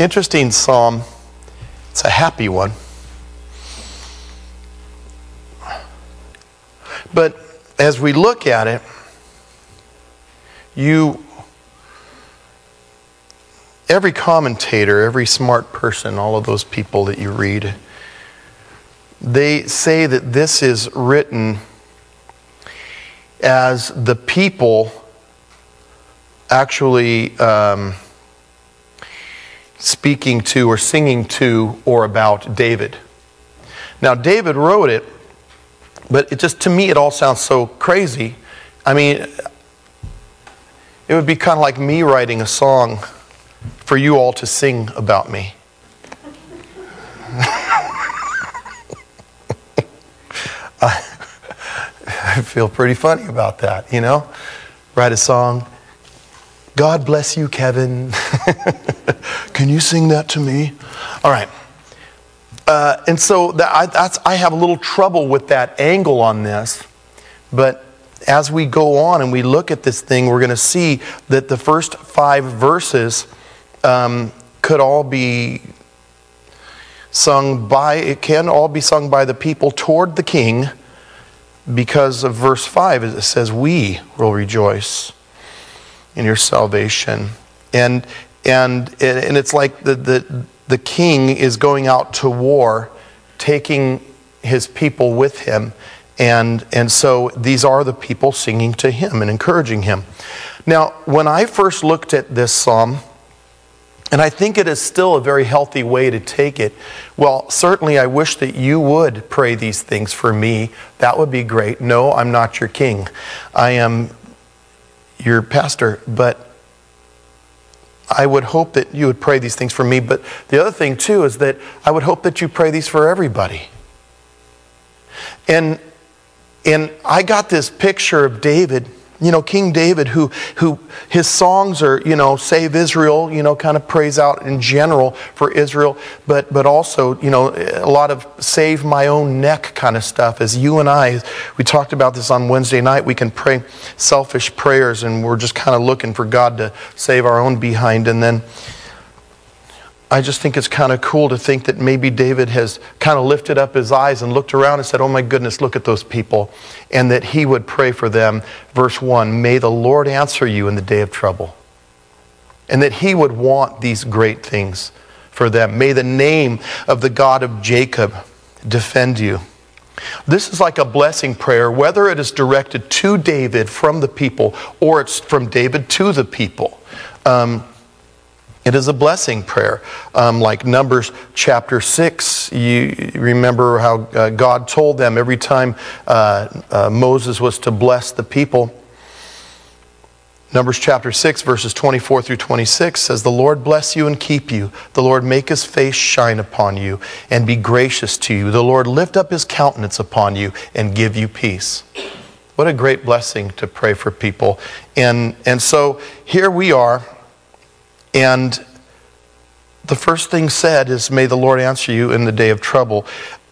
interesting psalm. It's a happy one. But as we look at it, every commentator, every smart person, all of those people that you read, they say that this is written as the people actually speaking to or singing to or about David. Now, David wrote it, but to me, it all sounds so crazy. I mean, it would be kind of like me writing a song for you all to sing about me. I feel pretty funny about that, you know? Write a song. God bless you, Kevin. Can you sing that to me? All right. And so I have a little trouble with that angle on this. But as we go on and we look at this thing, we're going to see that the first 5 verses could all be sung by, it can all be sung by the people toward the king, because of verse 5, it says, we will rejoice in your salvation. And it's like the king is going out to war, taking his people with him. And so these are the people singing to him and encouraging him. Now, when I first looked at this psalm, and I think it is still a very healthy way to take it. Well, certainly I wish that you would pray these things for me. That would be great. No, I'm not your king. I am your pastor. But I would hope that you would pray these things for me. But the other thing, too, is that I would hope that you pray these for everybody. And I got this picture of David, you know, King David, who his songs are, you know, Save Israel, you know, kind of prays out in general for Israel, but also, you know, a lot of save my own neck kind of stuff. As you and I, we talked about this on Wednesday night, we can pray selfish prayers and we're just kind of looking for God to save our own behind. And then I just think it's kind of cool to think that maybe David has kind of lifted up his eyes and looked around and said, oh my goodness, look at those people. And that he would pray for them. Verse 1, may the Lord answer you in the day of trouble. And that he would want these great things for them. May the name of the God of Jacob defend you. This is like a blessing prayer, whether it is directed to David from the people or it's from David to the people. It is a blessing prayer. Like Numbers chapter 6, you remember how God told them every time Moses was to bless the people. Numbers chapter 6, verses 24 through 26 says, the Lord bless you and keep you. The Lord make his face shine upon you and be gracious to you. The Lord lift up his countenance upon you and give you peace. What a great blessing to pray for people. And so here we are. And the first thing said is, may the Lord answer you in the day of trouble.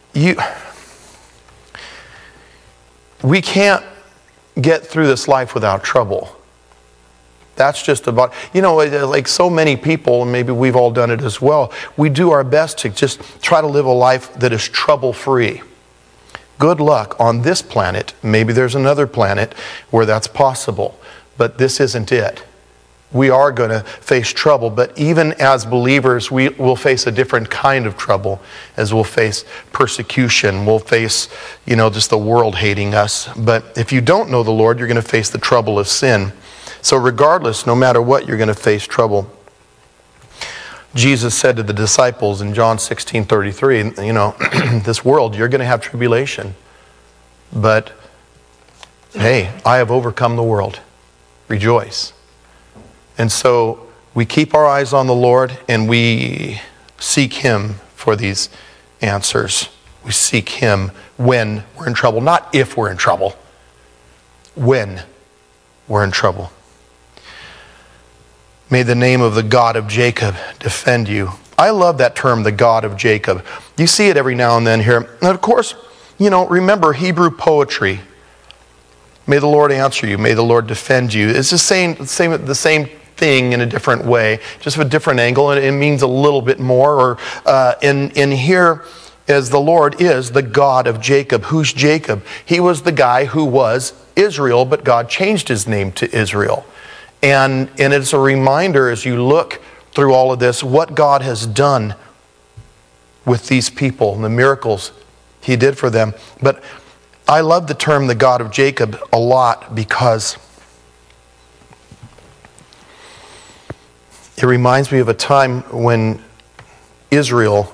We can't get through this life without trouble. That's just about, you know, like so many people, and maybe we've all done it as well, we do our best to just try to live a life that is trouble-free. Good luck on this planet. Maybe there's another planet where that's possible, but this isn't it. We are going to face trouble, but even as believers, we will face a different kind of trouble, as we'll face persecution. We'll face, you know, just the world hating us. But if you don't know the Lord, you're going to face the trouble of sin. So regardless, no matter what, you're going to face trouble. Jesus said to the disciples in John 16:33, you know, this world, you're going to have tribulation. But, hey, I have overcome the world. Rejoice. And so we keep our eyes on the Lord and we seek him for these answers. We seek him when we're in trouble, not if we're in trouble. When we're in trouble. May the name of the God of Jacob defend you. I love that term, the God of Jacob. You see it every now and then here. And of course, you know, remember Hebrew poetry. May the Lord answer you. May the Lord defend you. It's the same thing in a different way, just a different angle, and it means a little bit more. Or in here, as the Lord is the God of Jacob. Who's Jacob? He was the guy who was Israel, but God changed his name to Israel. And it's a reminder as you look through all of this, what God has done with these people and the miracles he did for them. But I love the term the God of Jacob a lot because it reminds me of a time when Israel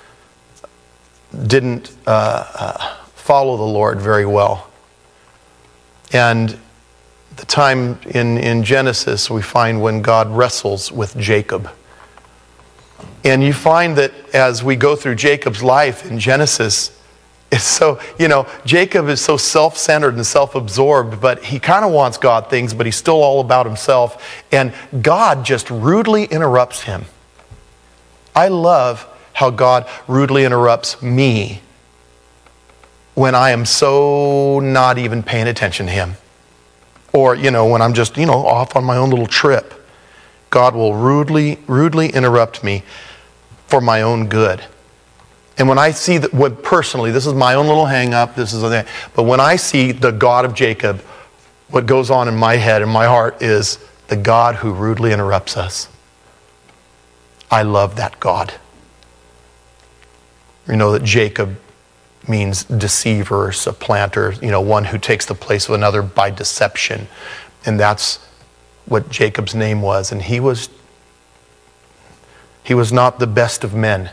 didn't follow the Lord very well. And the time in Genesis we find when God wrestles with Jacob. And you find that as we go through Jacob's life in Genesis, it's so, Jacob is so self-centered and self-absorbed, but he kind of wants God things, but he's still all about himself. And God just rudely interrupts him. I love how God rudely interrupts me when I am so not even paying attention to him. Or, when I'm just, off on my own little trip. God will rudely interrupt me for my own good. And when I see that, personally, this is my own little hang-up, but when I see the God of Jacob, what goes on in my head and my heart is the God who rudely interrupts us. I love that God. You know that Jacob means deceiver, supplanter, one who takes the place of another by deception. And that's what Jacob's name was. And he was not the best of men,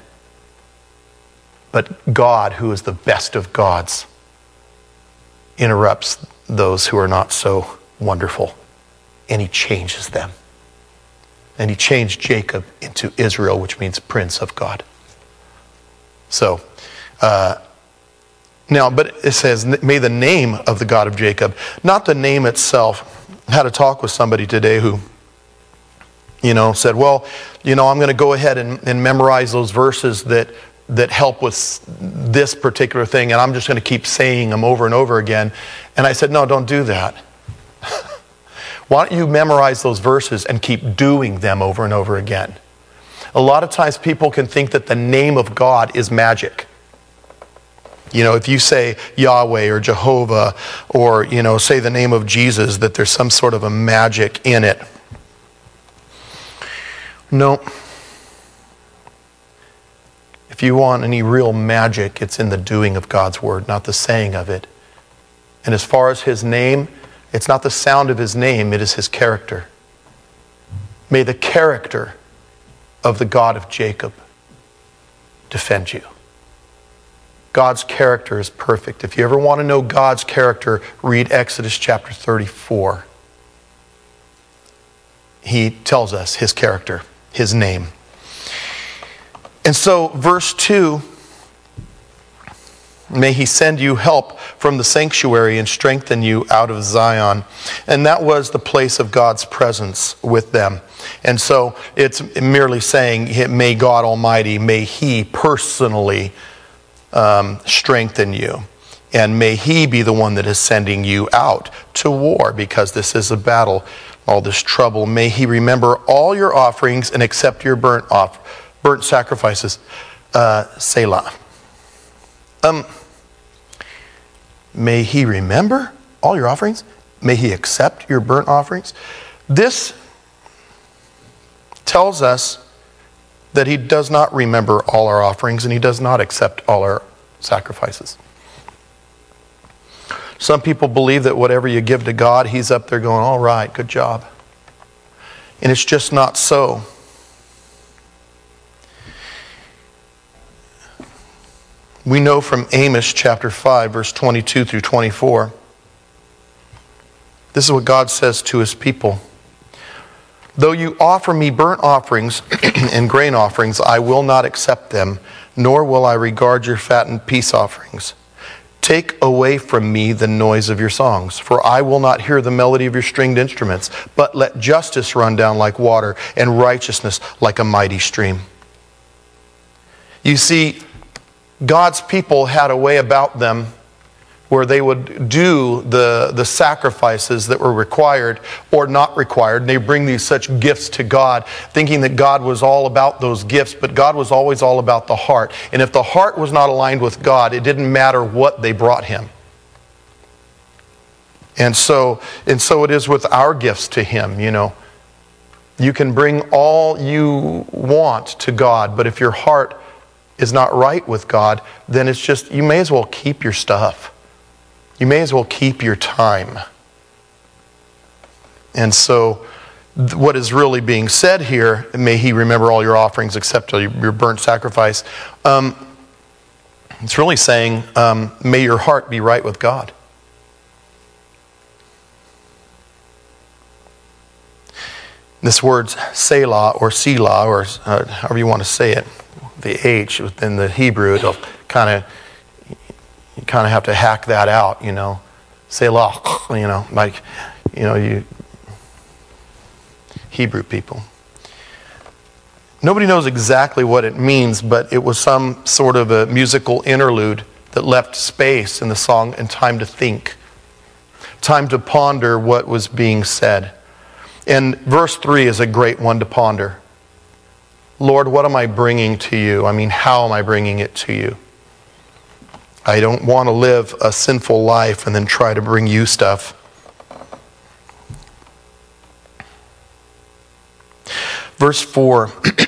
but God, who is the best of gods, interrupts those who are not so wonderful. And he changes them. And he changed Jacob into Israel, which means Prince of God. So, now, but it says, may the name of the God of Jacob, not the name itself. I had a talk with somebody today who, said, well, I'm going to go ahead and memorize those verses that help with this particular thing, and I'm just going to keep saying them over and over again. And I said, no, don't do that. Why don't you memorize those verses and keep doing them over and over again? A lot of times people can think that the name of God is magic. If you say Yahweh or Jehovah or, say the name of Jesus, that there's some sort of a magic in it. No. If you want any real magic, it's in the doing of God's word, not the saying of it. And as far as his name, it's not the sound of his name, it is his character. May the character of the God of Jacob defend you. God's character is perfect. If you ever want to know God's character, read Exodus chapter 34. He tells us his character, his name. And so, verse 2, may he send you help from the sanctuary and strengthen you out of Zion. And that was the place of God's presence with them. And so, it's merely saying, may God Almighty, may he personally strengthen you. And may he be the one that is sending you out to war, because this is a battle, all this trouble. May he remember all your offerings and accept your burnt sacrifices. Selah. May he remember all your offerings? May he accept your burnt offerings? This tells us that he does not remember all our offerings and he does not accept all our sacrifices. Some people believe that whatever you give to God, he's up there going, all right, good job. And it's just not so. We know from Amos chapter 5, verse 22 through 24. This is what God says to his people. Though you offer me burnt offerings and grain offerings, I will not accept them, nor will I regard your fattened peace offerings. Take away from me the noise of your songs, for I will not hear the melody of your stringed instruments, but let justice run down like water and righteousness like a mighty stream. You see, God's people had a way about them where they would do the sacrifices that were required or not required. And they bring these such gifts to God, thinking that God was all about those gifts, but God was always all about the heart. And if the heart was not aligned with God, it didn't matter what they brought him. And so it is with our gifts to him, you know. You can bring all you want to God, but if your heart is not right with God, then it's just, you may as well keep your stuff. You may as well keep your time. And so what is really being said here, may he remember all your offerings except your burnt sacrifice. It's really saying, may your heart be right with God. This word Selah or Selah, or however you want to say it, the H within the Hebrew, it'll you kind of have to hack that out, you know. Selah, you know, like, you know, you Hebrew people. Nobody knows exactly what it means, but it was some sort of a musical interlude that left space in the song and time to think, time to ponder what was being said. And verse 3 is a great one to ponder. Lord, what am I bringing to you? I mean, how am I bringing it to you? I don't want to live a sinful life and then try to bring you stuff. Verse 4,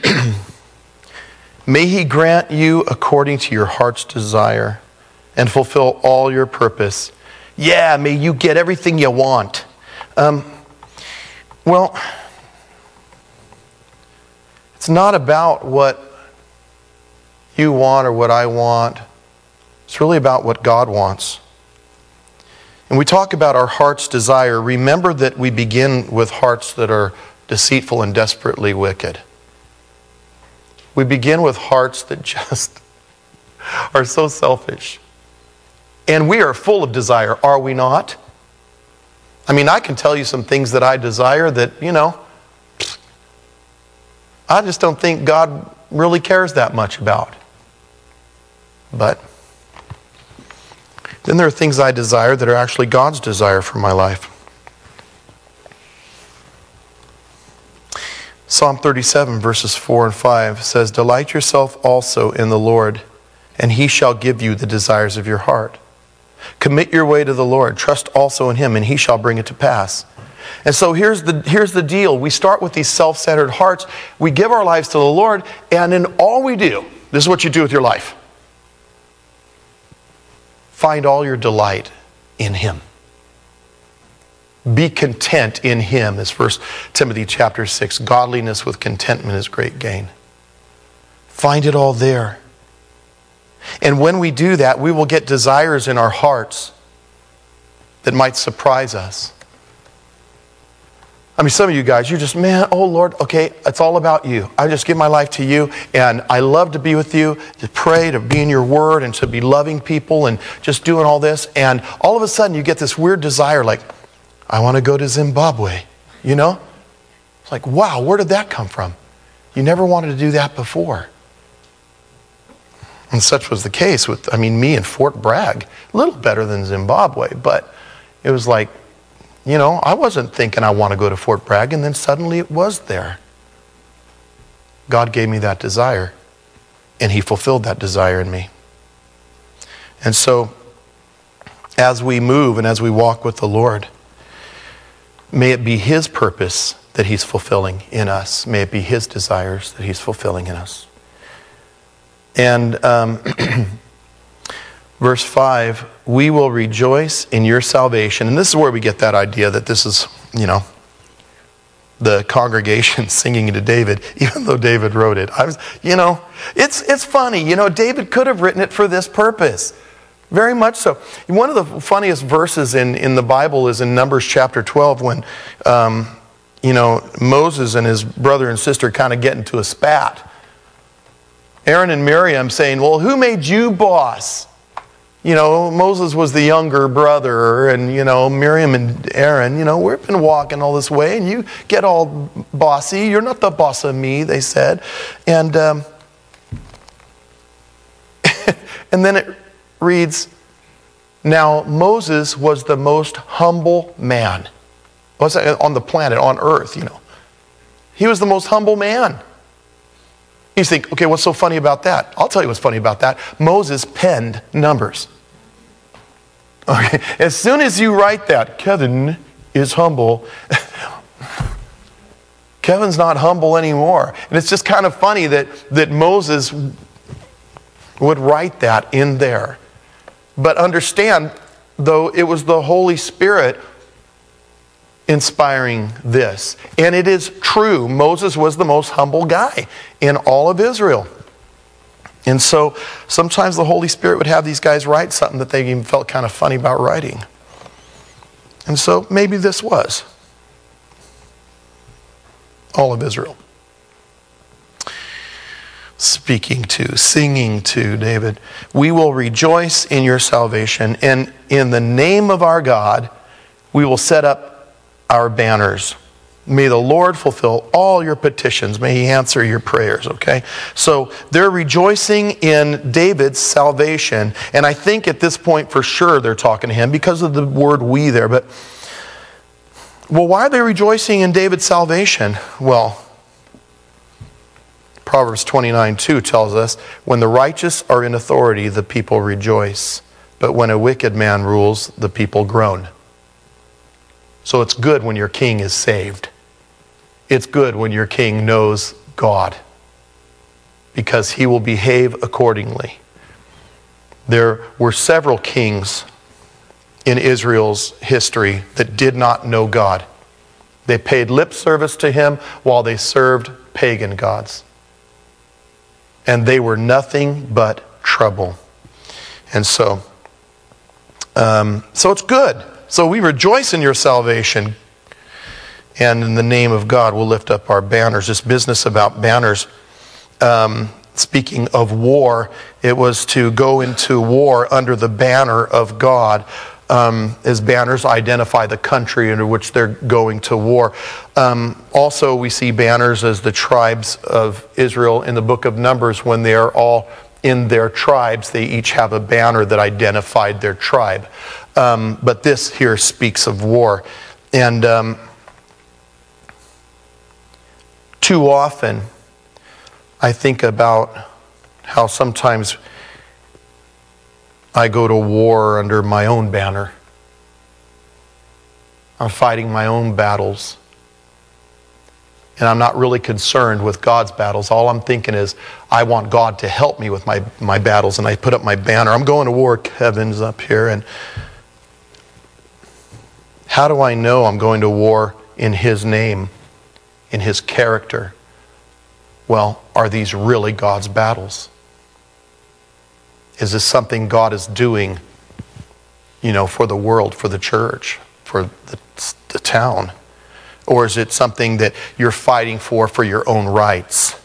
may he grant you according to your heart's desire and fulfill all your purpose. Yeah, may you get everything you want. Well, it's not about what you want or what I want. It's really about what God wants. And we talk about our heart's desire. Remember that we begin with hearts that are deceitful and desperately wicked. We begin with hearts that just are so selfish. And we are full of desire, are we not? I mean, I can tell you some things that I desire that, you know, I just don't think God really cares that much about. But then there are things I desire that are actually God's desire for my life. Psalm 37 verses 4 and 5 says, delight yourself also in the Lord, and he shall give you the desires of your heart. Commit your way to the Lord. Trust also in him, and he shall bring it to pass. And so here's the deal. We start with these self-centered hearts. We give our lives to the Lord, and in all we do, this is what you do with your life. Find all your delight in him. Be content in him, as 1 Timothy chapter 6. Godliness with contentment is great gain. Find it all there. And when we do that, we will get desires in our hearts that might surprise us. I mean, some of you guys, you're just, man, oh Lord, okay, it's all about you. I just give my life to you, and I love to be with you, to pray, to be in your word, and to be loving people, and just doing all this. And all of a sudden, you get this weird desire, like, I want to go to Zimbabwe, you know? It's like, wow, where did that come from? You never wanted to do that before. And such was the case with, me in Fort Bragg. A little better than Zimbabwe, but it was like, you know, I wasn't thinking I want to go to Fort Bragg, and then suddenly it was there. God gave me that desire, and he fulfilled that desire in me. And so, as we move and as we walk with the Lord, may it be his purpose that he's fulfilling in us. May it be his desires that he's fulfilling in us. And verse 5, we will rejoice in your salvation. And this is where we get that idea that this is, you know, the congregation singing to David, even though David wrote it. It's funny. You know, David could have written it for this purpose. Very much so. One of the funniest verses in the Bible is in Numbers chapter 12 when, Moses and his brother and sister kind of get into a spat. Aaron and Miriam saying, well, who made you boss? You know, Moses was the younger brother, and, you know, Miriam and Aaron, you know, we've been walking all this way, and you get all bossy. You're not the boss of me, they said. And, and then it reads, Now, Moses was the most humble man. What's that? On the planet, on earth, He was the most humble man. You think, okay, what's so funny about that? I'll tell you what's funny about that. Moses penned numbers. Okay, as soon as you write that, Kevin is humble, Kevin's not humble anymore. And it's just kind of funny that Moses would write that in there. But understand, though, it was the Holy Spirit inspiring this. And it is true, Moses was the most humble guy in all of Israel. And so sometimes the Holy Spirit would have these guys write something that they even felt kind of funny about writing. And so maybe this was all of Israel. Singing to David, we will rejoice in your salvation, and in the name of our God, we will set up our banners. May the Lord fulfill all your petitions. May He answer your prayers, okay? So they're rejoicing in David's salvation. And I think at this point for sure they're talking to him because of the word we there. But, well, why are they rejoicing in David's salvation? Well, Proverbs 29:2 tells us, when the righteous are in authority, the people rejoice. But when a wicked man rules, the people groan. So it's good when your king is saved. It's good when your king knows God, because he will behave accordingly. There were several kings in Israel's history that did not know God. They paid lip service to him while they served pagan gods. And they were nothing but trouble. And so it's good. So we rejoice in your salvation. And in the name of God, we'll lift up our banners. This business about banners, speaking of war, it was to go into war under the banner of God, as banners identify the country under which they're going to war. Also, we see banners as the tribes of Israel in the book of Numbers. When they are all in their tribes, they each have a banner that identified their tribe. But this here speaks of war. And too often, I think about how sometimes I go to war under my own banner. I'm fighting my own battles. And I'm not really concerned with God's battles. All I'm thinking is, I want God to help me with my battles. And I put up my banner. I'm going to war. Kevin's up here. And how do I know I'm going to war in His name, in His character? Well, are these really God's battles? Is this something God is doing, for the world, for the church, for the town? Or is it something that you're fighting for your own rights?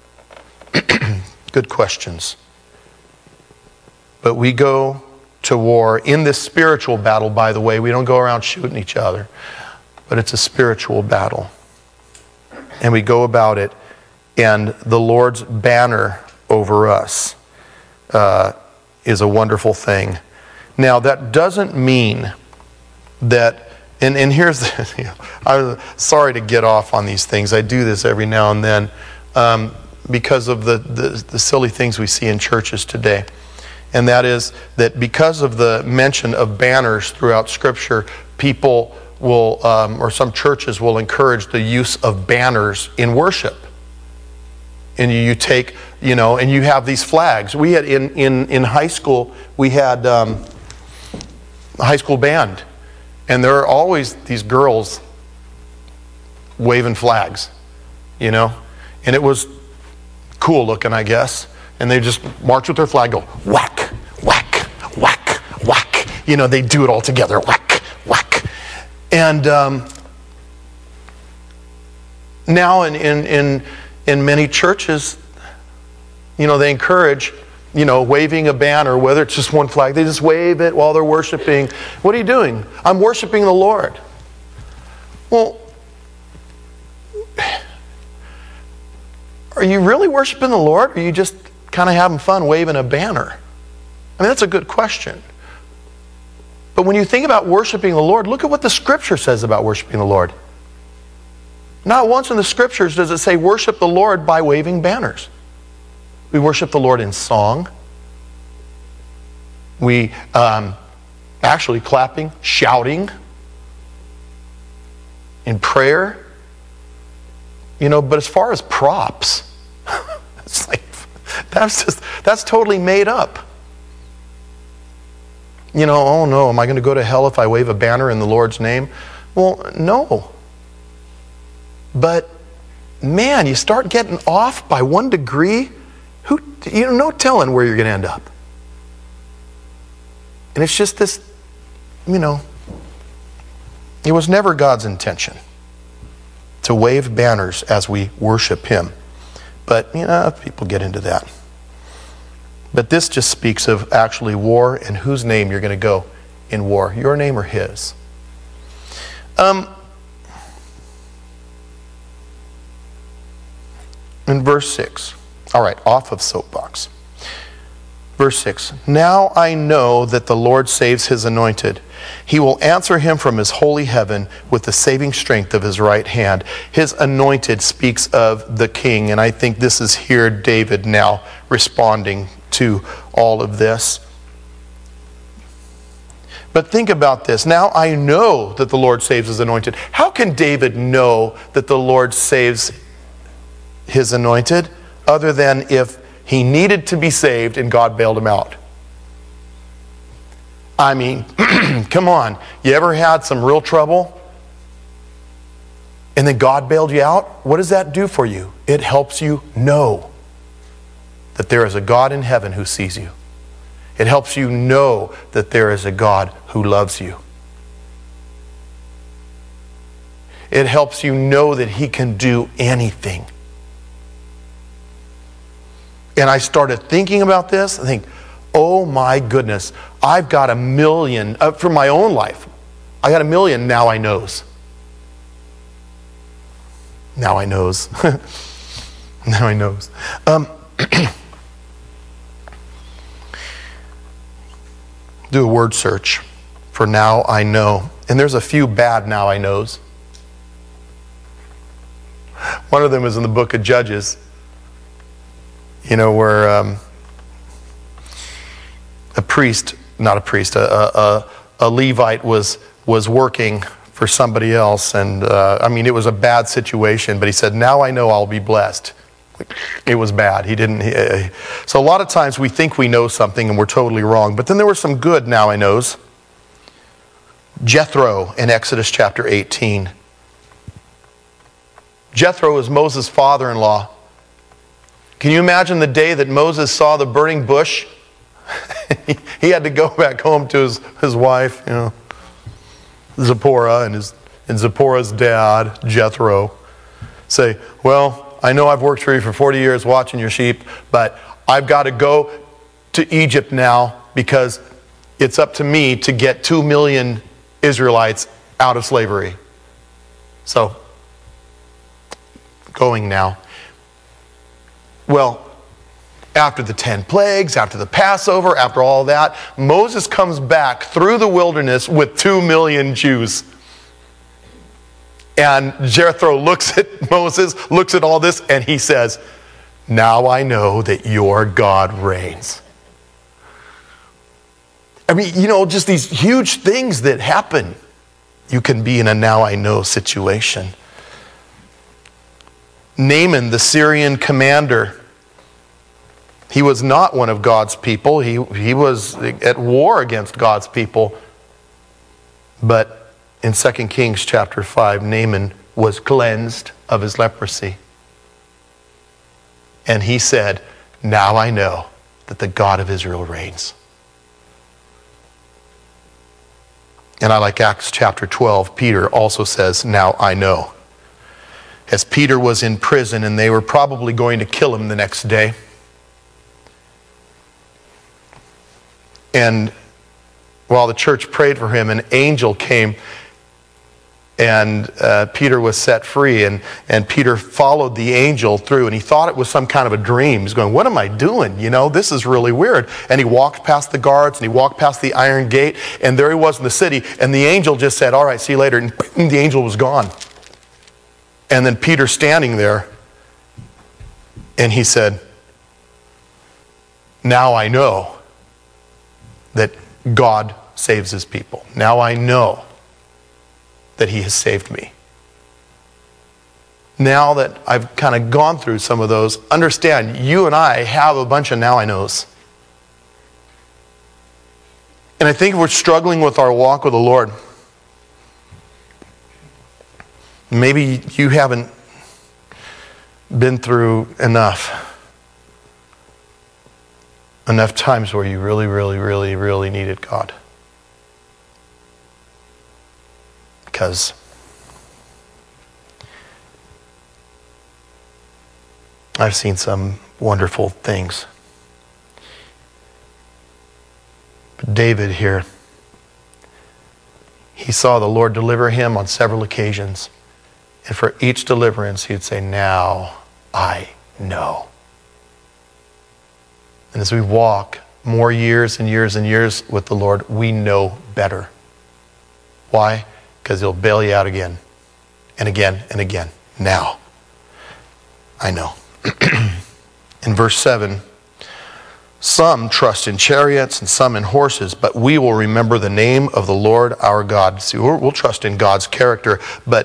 Good questions. But we go to war in this spiritual battle, by the way. We don't go around shooting each other. But it's a spiritual battle. And we go about it, and the Lord's banner over us is a wonderful thing. Now, that doesn't mean that, and here's the, I'm sorry to get off on these things. I do this every now and then because of the silly things we see in churches today. And that is that because of the mention of banners throughout Scripture, people will, or some churches will encourage the use of banners in worship. And you take, and you have these flags. We had in high school, we had a high school band. And there are always these girls waving flags, And it was cool looking, I guess. And they just march with their flag, go whack, whack, whack, whack. They do it all together, whack, whack. And now in many churches, they encourage, waving a banner, whether it's just one flag. They just wave it while they're worshiping. What are you doing? I'm worshiping the Lord. Well, are you really worshiping the Lord? Or are you just kind of having fun waving a banner? I mean, that's a good question. But when you think about worshiping the Lord, look at what the Scripture says about worshiping the Lord. Not once in the Scriptures does it say worship the Lord by waving banners. We worship the Lord in song. We actually clapping, shouting, in prayer. But as far as props, it's like, that's totally made up. Oh no, am I going to go to hell if I wave a banner in the Lord's name? Well, no. But man, you start getting off by 1 degree, no telling where you're going to end up. And it's just this, it was never God's intention to wave banners as we worship Him. But, people get into that. But this just speaks of actually war and whose name you're going to go in war, your name or His. In verse 6, all right, off of soapbox. Verse 6, now I know that the Lord saves His anointed. He will answer him from His holy heaven with the saving strength of His right hand. His anointed speaks of the king, and I think this is here David now responding to all of this. But think about this. Now I know that the Lord saves His anointed. How can David know that the Lord saves His anointed other than if he needed to be saved and God bailed him out? I mean, come on. You ever had some real trouble and then God bailed you out? What does that do for you? It helps you know that there is a God in heaven who sees you. It helps you know that there is a God who loves you. It helps you know that He can do anything. And I started thinking about this. I think, oh my goodness, I've got 1 million, from my own life, I got 1 million now I knows. Now I knows. Now I knows. Do a word search for now I know. And there's a few bad now I knows. One of them is in the book of Judges. Where a Levite was working for somebody else, and it was a bad situation, but he said, now I know I'll be blessed. It was bad. So a lot of times we think we know something and we're totally wrong, but then there were some good now I knows. Jethro in Exodus chapter 18. Jethro is Moses' father-in-law. Can you imagine the day that Moses saw the burning bush? He had to go back home to his wife, Zipporah, and Zipporah's dad, Jethro, say, well, I know I've worked for you for 40 years watching your sheep, but I've got to go to Egypt now because it's up to me to get 2 million Israelites out of slavery. So, going now. Well, after the 10 plagues, after the Passover, after all that, Moses comes back through the wilderness with 2 million Jews. And Jethro looks at Moses, looks at all this, and he says, now I know that your God reigns. Just these huge things that happen. You can be in a now I know situation. Naaman, the Syrian commander, he was not one of God's people. He was at war against God's people. But in 2 Kings chapter 5, Naaman was cleansed of his leprosy. And he said, now I know that the God of Israel reigns. And I like Acts chapter 12. Peter also says, now I know. As Peter was in prison and they were probably going to kill him the next day. And while the church prayed for him, an angel came And Peter was set free, and Peter followed the angel through, and he thought it was some kind of a dream. He's going, what am I doing? This is really weird. And he walked past the guards, and he walked past the iron gate, and there he was in the city, and the angel just said, all right, see you later, and the angel was gone. And then Peter standing there, and he said, now I know that God saves his people. Now I know that he has saved me. Now that I've kind of gone through some of those, understand, you and I have a bunch of now I knows. And I think if we're struggling with our walk with the Lord, maybe you haven't been through enough times where you really, really, really, really needed God. Because I've seen some wonderful things. But David here, he saw the Lord deliver him on several occasions. And for each deliverance, he'd say, now I know. And as we walk more years and years and years with the Lord, we know better. Why? Because he'll bail you out again and again and again. Now, I know. In verse 7, some trust in chariots and some in horses, but we will remember the name of the Lord our God. See, we'll trust in God's character, but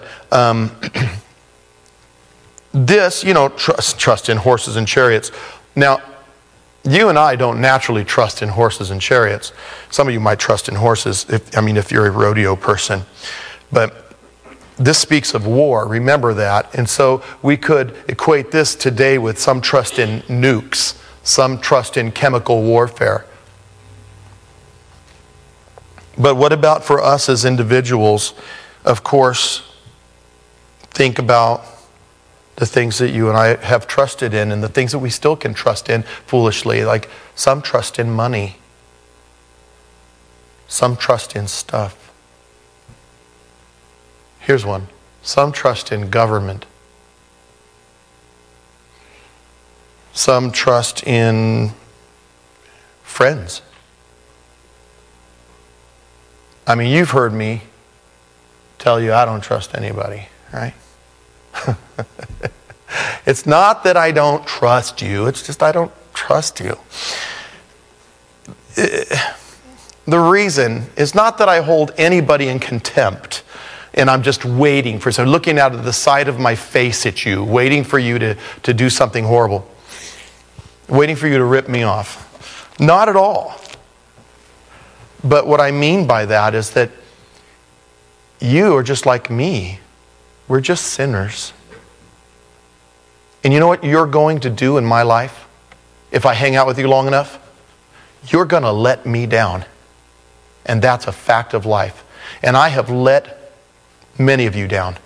this, trust in horses and chariots. Now, you and I don't naturally trust in horses and chariots. Some of you might trust in horses, if you're a rodeo person. But this speaks of war, remember that. And so we could equate this today with some trust in nukes, some trust in chemical warfare. But what about for us as individuals? Of course, think about the things that you and I have trusted in and the things that we still can trust in foolishly. Like some trust in money. Some trust in stuff. Here's one. Some trust in government. Some trust in friends. You've heard me tell you I don't trust anybody, right? It's not that I don't trust you, it's just I don't trust you. The reason is not that I hold anybody in contempt and I'm just waiting for someone, looking out of the side of my face at you, waiting for you to do something horrible, waiting for you to rip me off. Not at all. But what I mean by that is that you are just like me. We're just sinners. And you know what you're going to do in my life? If I hang out with you long enough, you're going to let me down. And that's a fact of life. And I have let many of you down.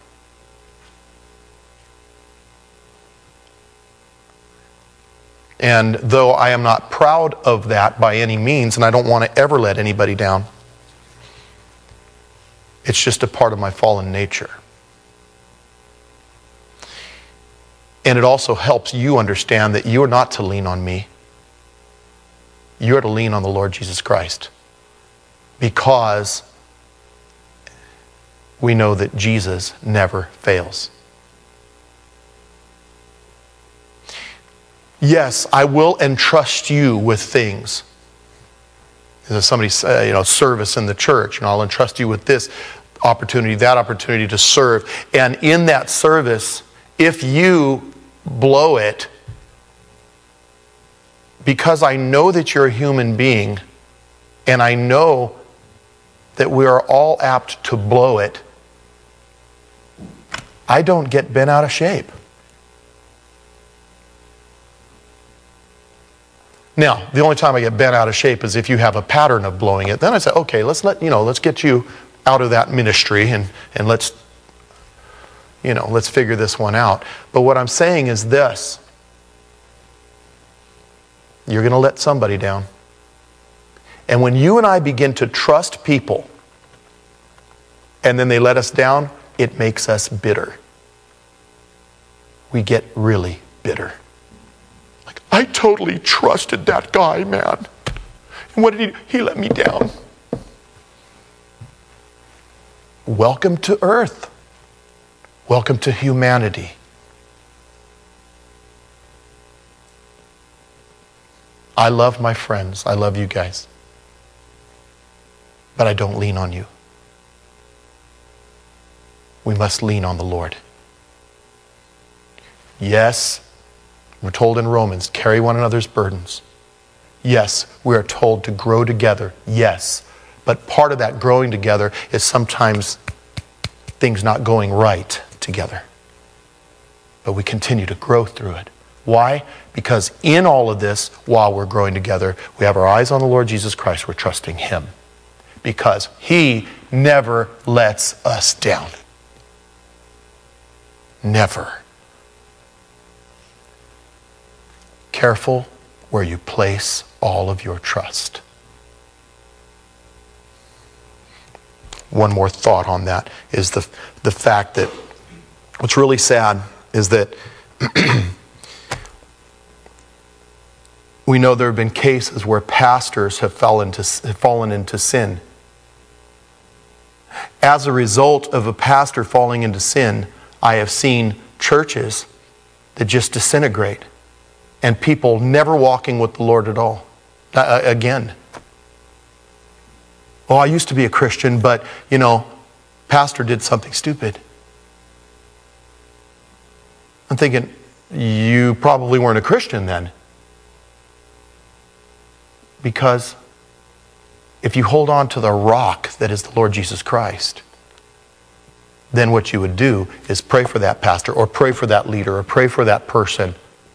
And though I am not proud of that by any means, and I don't want to ever let anybody down, it's just a part of my fallen nature. And it also helps you understand that you are not to lean on me. You are to lean on the Lord Jesus Christ. Because we know that Jesus never fails. Yes, I will entrust you with things. There's somebody, service in the church, and I'll entrust you with this opportunity, that opportunity to serve. And in that service, if you blow it, because I know that you're a human being, and I know that we are all apt to blow it, I don't get bent out of shape. Now, the only time I get bent out of shape is if you have a pattern of blowing it. Then I say, okay, let's get you out of that ministry and let's figure this one out. But what I'm saying is this. You're going to let somebody down. And when you and I begin to trust people and then they let us down, it makes us bitter. We get really bitter. Like, I totally trusted that guy, man. And what did he do? He let me down. Welcome to earth. Welcome to humanity. I love my friends. I love you guys. But I don't lean on you. We must lean on the Lord. Yes, we're told in Romans, carry one another's burdens. Yes, we are told to grow together. Yes. But part of that growing together is sometimes things not going right together. But we continue to grow through it. Why? Because in all of this, while we're growing together, we have our eyes on the Lord Jesus Christ. We're trusting Him. Because He never lets us down. Never. Careful where you place all of your trust. One more thought on that is the fact that what's really sad is that we know there have been cases where pastors have fallen into sin. As a result of a pastor falling into sin, I have seen churches that just disintegrate and people never walking with the Lord at all. Again. Oh, I used to be a Christian, but, pastor did something stupid. I'm thinking, you probably weren't a Christian then. Because if you hold on to the rock that is the Lord Jesus Christ, then what you would do is pray for that pastor or pray for that leader or pray for that person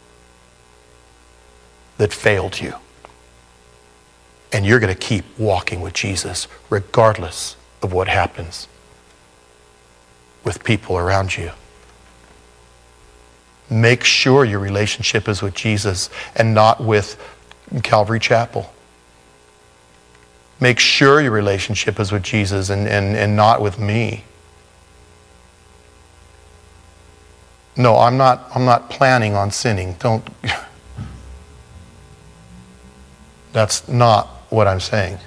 that failed you. And you're going to keep walking with Jesus regardless of what happens with people around you. Make sure your relationship is with Jesus and not with Calvary Chapel. Make sure your relationship is with Jesus and not with me. No, I'm not planning on sinning. That's not what I'm saying.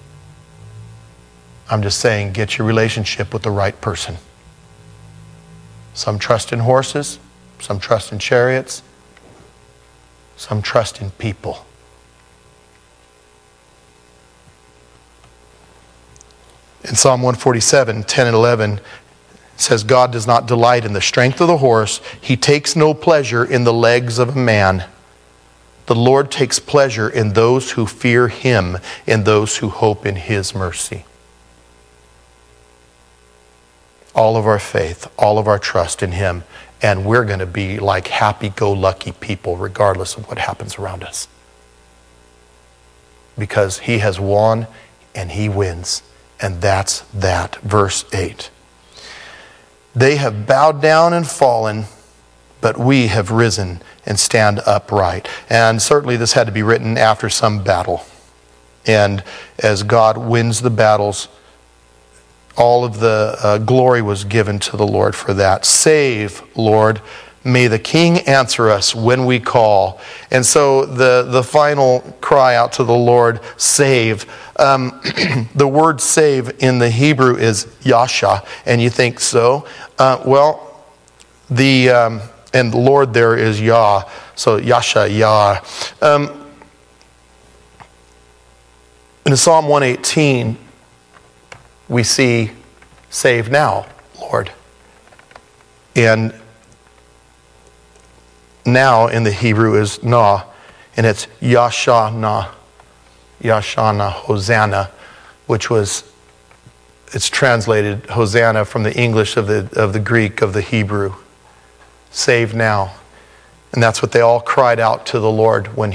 I'm just saying get your relationship with the right person. Some trust in horses, some trust in chariots, some trust in people. In Psalm 147, 10 and 11, it says, God does not delight in the strength of the horse. He takes no pleasure in the legs of a man. The Lord takes pleasure in those who fear Him, in those who hope in His mercy. All of our faith, all of our trust in Him, and we're going to be like happy-go-lucky people regardless of what happens around us. Because He has won and He wins. And that's that. Verse 8. They have bowed down and fallen, but we have risen and stand upright. And certainly this had to be written after some battle. And as God wins the battles, all of the glory was given to the Lord for that. Save, Lord. May the King answer us when we call. And so the final cry out to the Lord, save. The word save in the Hebrew is yasha. And you think so? And the Lord there is Yah. So yasha, Yah. In Psalm 118, we see, save now, Lord. And now in the Hebrew is na, and it's Yashana, Hosanna, which it's translated Hosanna from the English of the Greek, of the Hebrew. Save now. And that's what they all cried out to the Lord when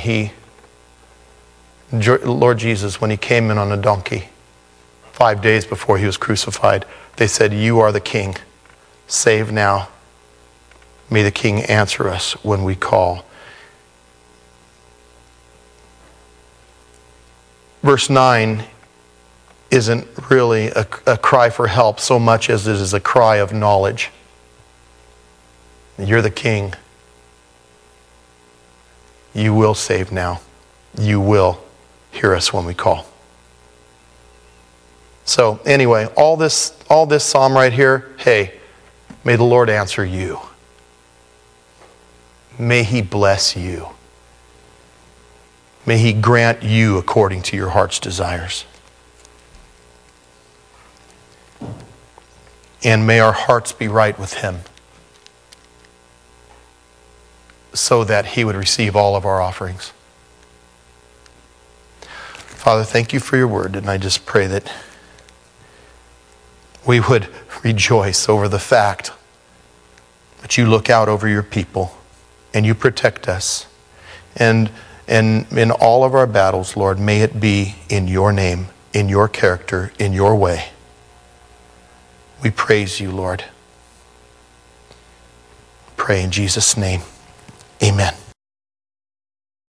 Lord Jesus, when He came in on a donkey 5 days before He was crucified. They said, you are the King. Save now. May the King answer us when we call. Verse 9 isn't really a cry for help so much as it is a cry of knowledge. You're the King. You will save now. You will hear us when we call. So anyway, all this psalm right here, hey, may the Lord answer you. May He bless you. May He grant you according to your heart's desires. And may our hearts be right with Him, so that He would receive all of our offerings. Father, thank you for your word, and I just pray that we would rejoice over the fact that you look out over your people and you protect us. And in all of our battles, Lord, may it be in your name, in your character, in your way. We praise you, Lord. Pray in Jesus' name. Amen.